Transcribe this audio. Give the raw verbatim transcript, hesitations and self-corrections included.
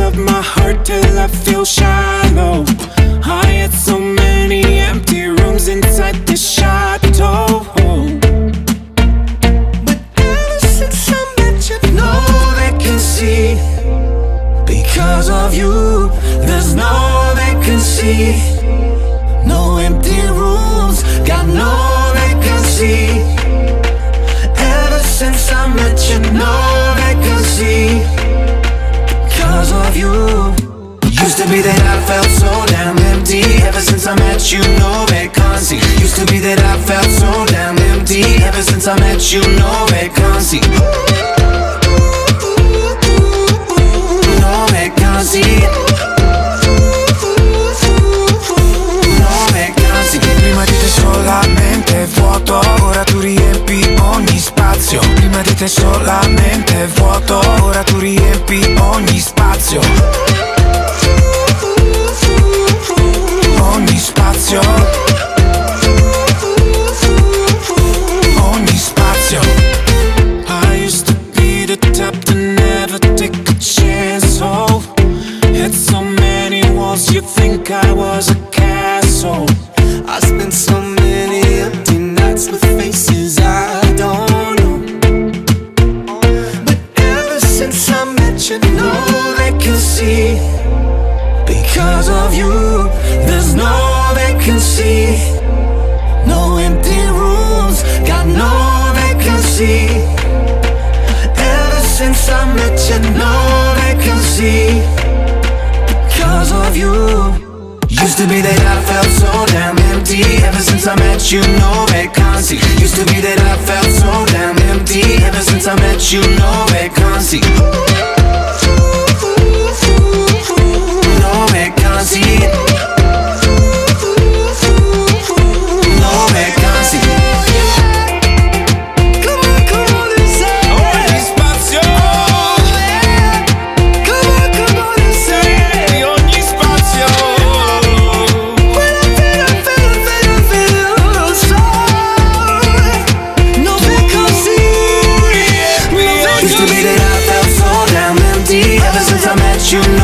of my heart till I feel shallow. I had so many empty rooms inside this chateau. But ever since I met you, no vacancy. Because of you, there's no vacancy. No empty rooms, got no vacancy. Ever since I met you, no vacancy. Because of you. Used to be that I felt so damn empty. Ever since I met you, no vacancy. Used to be that I felt so damn empty. Ever since I met you, no vacancy. No vacancy. No vacancy. Prima di te solamente vuoto, ora tu riempi ogni spazio. Prima di te solamente vuoto, ora tu riempi ogni spazio. Ogni spazio. Ogni spazio. I used to be the type to never take a chance. Oh, had so many walls, you think I was a castle. I spent so many empty nights with faces I don't know. But ever since I met you, no vacancy. Because of you, there's no vacancy. No empty rooms, got no vacancy. Ever since I met you, no vacancy. Because of you. Used to be that I felt so damn empty. Ever since I met you, no vacancy. Used to be that I felt so damn empty. Ever since I met you, no vacancy. No vacancy. No vacancy. Come on, come on and say ogni spazio. Come on, come on and say ogni spazio. When I feel, I feel, I feel, I feel so. No vacancy. No vacancy. Used to be that I felt so damn empty. Ever since I met you.